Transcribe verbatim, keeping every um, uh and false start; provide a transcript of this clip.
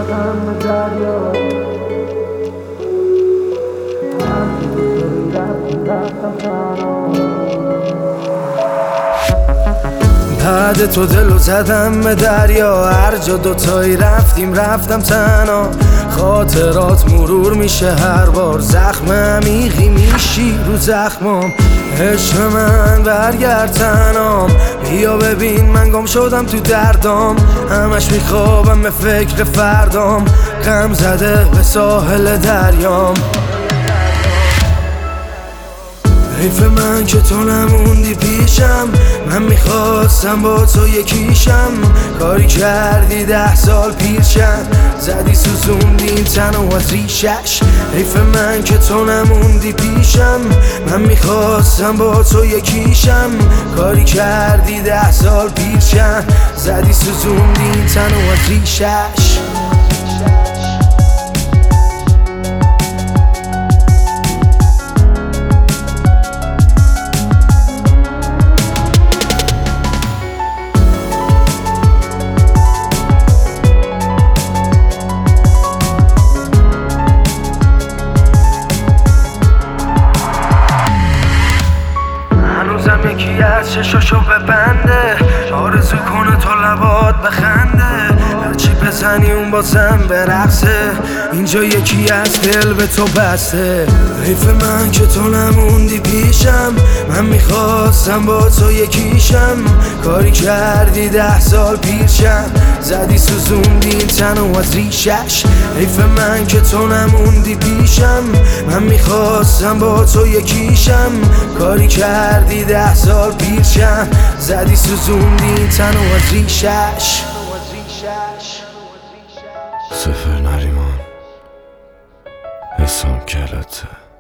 زدم به دریا، هر چی دوست داری رفتی رفتم تنها. بعد تو دلو زدم به دریا، هر جا دوتایی رفتیم رفتم تنها. خاطرات مرور میشه هر بار، زخم عمیقی میشی رو زخمام. عشق من برگرد تنام، بیا ببین من گم شدم تو دردام. همش میخوابم به فکر فردام، غم زده به ساحل دریام. حیف من که تو نموندی پیشم، من میخواستم با تو یکیشم. کاری کردی ده سال پیرشم، زدی سوزوندی این تنو از ریشش. حیف من که تو نموندی پیشم، من میخواستم با تو یکیشم. کاری کردی ده سال پیرشم، زدی سوزوندی این تنو از ریشش. هنوزم یکی از چشاشو ببنده، آرزو کنه تو لبات بخنده. هرچی بزنی اون بازم برقصه، اینجا یکی از دل به تو بسته. حیف من که تو نموندی پیشم، من میخواستم با تو یکیشم. کاری کردی ده سال پیرشم، زدی سوزوندی این تنو از ریشش. حیف من که تو نموندی پیشم، من میخواستم با تو یکیشم. کاری کردی ده سال پیرشم، زدی سوزوندی این تنو از ریشش. سفر نریمان حسام کلته.